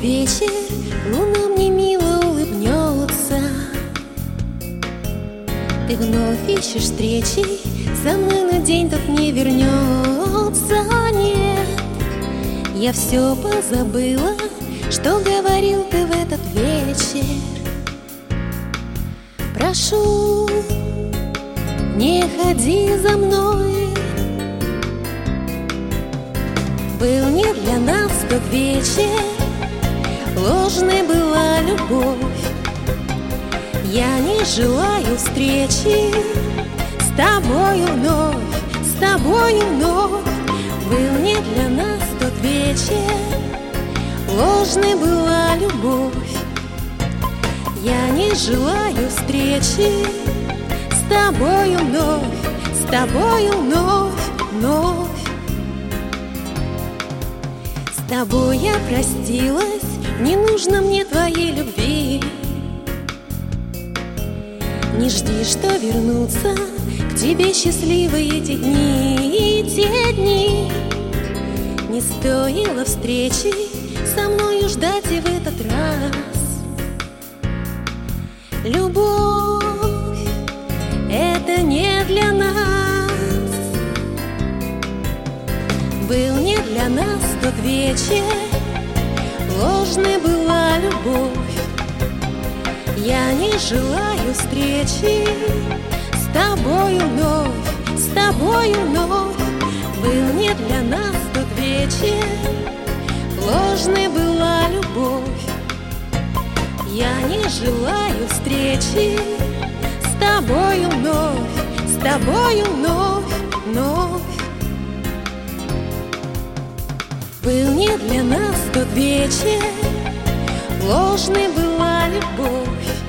вечер луна мне мило улыбнется. Ты вновь ищешь встречи со мной, но день тот не вернется. Нет, я все позабыла, что говорил ты в этот вечер. Прошу, не ходи за мной. Был не для нас тот вечер, ложной была любовь. Я не желаю встречи с тобою вновь, с тобою вновь. Был не для нас тот вечер, ложной была любовь. Я не желаю встречи с тобою вновь, с тобою вновь, вновь. С тобой я простилась, не нужно мне твоей любви. Не жди, что вернутся к тебе счастливые эти дни, те дни. Не стоило встречи со мною ждать и в этот раз. Любовь — это не для нас. Был не для нас тот вечер, ложной была любовь. Я не желаю встречи с тобою вновь, с тобою вновь. Был не для нас тот вечер, ложной была любовь. Я не желаю встречи с тобою вновь, с тобою вновь, вновь. Был не для нас тот вечер, ложной была любовь.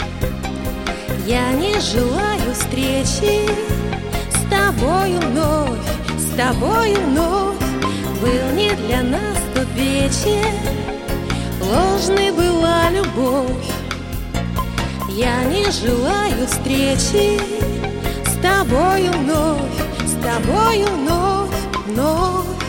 Я не желаю встречи с тобою вновь, с тобою вновь. Был не для нас тот вечер, ложной была любовь. Я не желаю встречи с тобою вновь, с тобою вновь, вновь.